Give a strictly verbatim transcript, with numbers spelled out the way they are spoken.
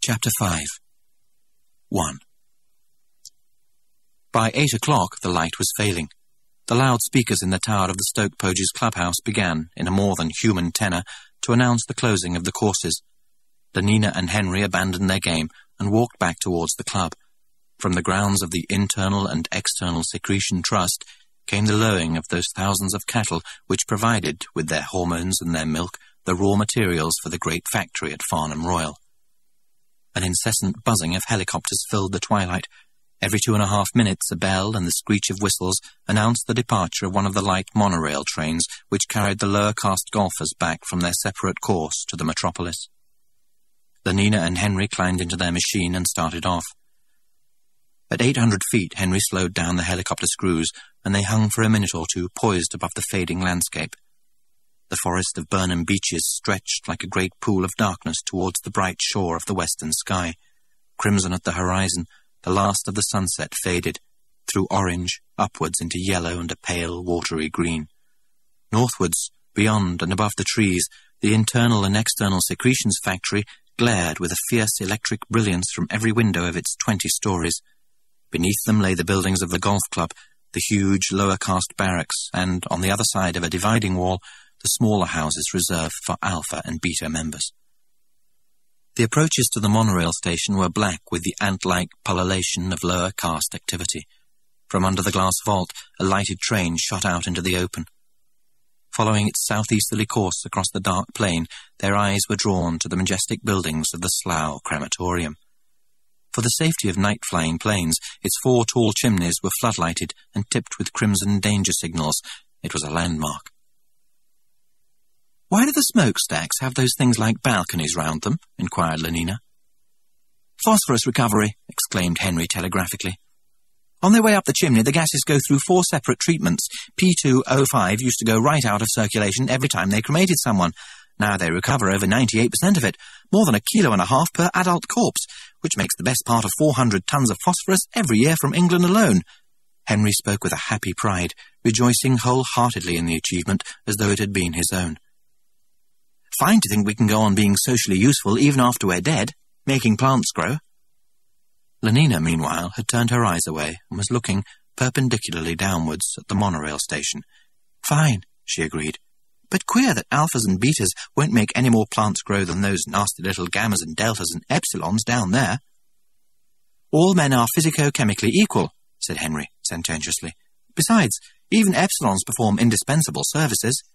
Chapter five. one. By eight o'clock the light was failing. The loudspeakers in the tower of the Stoke Poges clubhouse began, in a more than human tenor, to announce the closing of the courses. Lenina and Henry abandoned their game and walked back towards the club. From the grounds of the Internal and External Secretion Trust came the lowing of those thousands of cattle which provided, with their hormones and their milk, the raw materials for the great factory at Farnham Royal. An incessant buzzing of helicopters filled the twilight. Every two and a half minutes a bell and the screech of whistles announced the departure of one of the light monorail trains which carried the lower caste golfers back from their separate course to the metropolis. Lenina and Henry climbed into their machine and started off. At eight hundred feet, Henry slowed down the helicopter screws, and they hung for a minute or two poised above the fading landscape. The forest of Burnham Beeches stretched like a great pool of darkness towards the bright shore of the western sky. Crimson at the horizon, the last of the sunset faded, through orange, upwards into yellow and a pale, watery green. Northwards, beyond and above the trees, the Internal and External Secretions factory glared with a fierce electric brilliance from every window of its twenty stories. Beneath them lay the buildings of the golf club, the huge lower caste barracks, and, on the other side of a dividing wall, the smaller houses reserved for Alpha and Beta members. The approaches to the monorail station were black with the ant-like pullulation of lower caste activity. From under the glass vault, a lighted train shot out into the open. Following its southeasterly course across the dark plain, their eyes were drawn to the majestic buildings of the Slough Crematorium. For the safety of night-flying planes, its four tall chimneys were floodlighted and tipped with crimson danger signals. It was a landmark. "Why do the smokestacks have those things like balconies round them?" inquired Lenina. "Phosphorus recovery," exclaimed Henry telegraphically. "On their way up the chimney, the gases go through four separate treatments. P two O five used to go right out of circulation every time they cremated someone. Now they recover over ninety-eight percent of it, more than a kilo and a half per adult corpse, which makes the best part of four hundred tons of phosphorus every year from England alone." Henry spoke with a happy pride, rejoicing wholeheartedly in the achievement as though it had been his own. "Fine to think we can go on being socially useful even after we're dead, making plants grow." Lenina, meanwhile, had turned her eyes away and was looking perpendicularly downwards at the monorail station. "Fine," she agreed. "But queer that alphas and betas won't make any more plants grow than those nasty little gammas and deltas and epsilons down there." "All men are physico-chemically equal," said Henry sententiously. "Besides, even epsilons perform indispensable services."